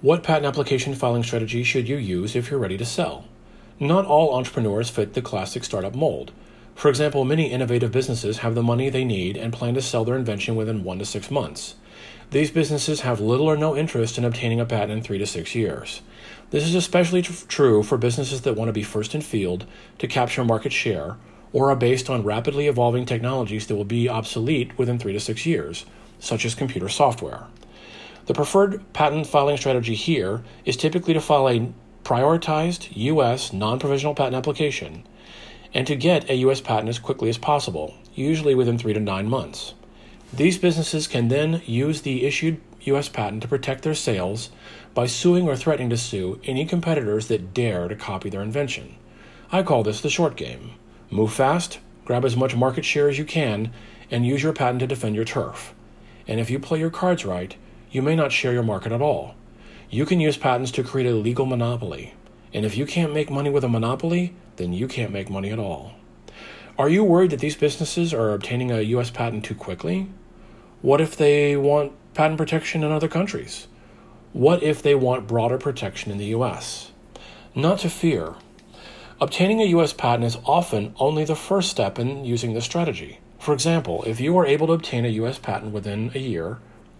What patent application filing strategy should you use if you're ready to sell? Not all entrepreneurs fit the classic startup mold. For example, many innovative businesses have the money they need and plan to sell their invention within 1 to 6 months. These businesses have little or no interest in obtaining a patent in 3 to 6 years. This is especially true for businesses that want to be first in field to capture market share or are based on rapidly evolving technologies that will be obsolete within 3 to 6 years, such as computer software. The preferred patent filing strategy here is typically to file a prioritized U.S. non-provisional patent application and to get a U.S. patent as quickly as possible, usually within 3 to 9 months. These businesses can then use the issued U.S. patent to protect their sales by suing or threatening to sue any competitors that dare to copy their invention. I call this the short game. Move fast, grab as much market share as you can, and use your patent to defend your turf. And if you play your cards right, you may not share your market at all. You can use patents to create a legal monopoly. And if you can't make money with a monopoly, then you can't make money at all. Are you worried that these businesses are obtaining a U.S. patent too quickly? What if they want patent protection in other countries? What if they want broader protection in the U.S.? Not to fear. Obtaining a U.S. patent is often only the first step in using this strategy. For example, if you are able to obtain a U.S. patent within a year,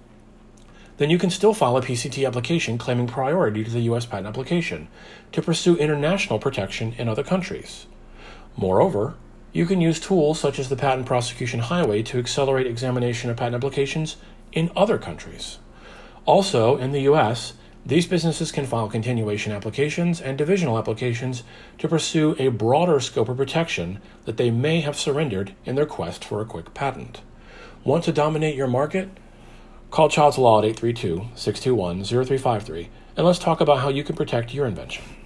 then you can still file a PCT application claiming priority to the U.S. patent application to pursue international protection in other countries. Moreover, you can use tools such as the Patent Prosecution Highway to accelerate examination of patent applications in other countries. Also, in the U.S., these businesses can file continuation applications and divisional applications to pursue a broader scope of protection that they may have surrendered in their quest for a quick patent. Want to dominate your market? Call Childs Law at 832-621-0353, and let's talk about how you can protect your invention.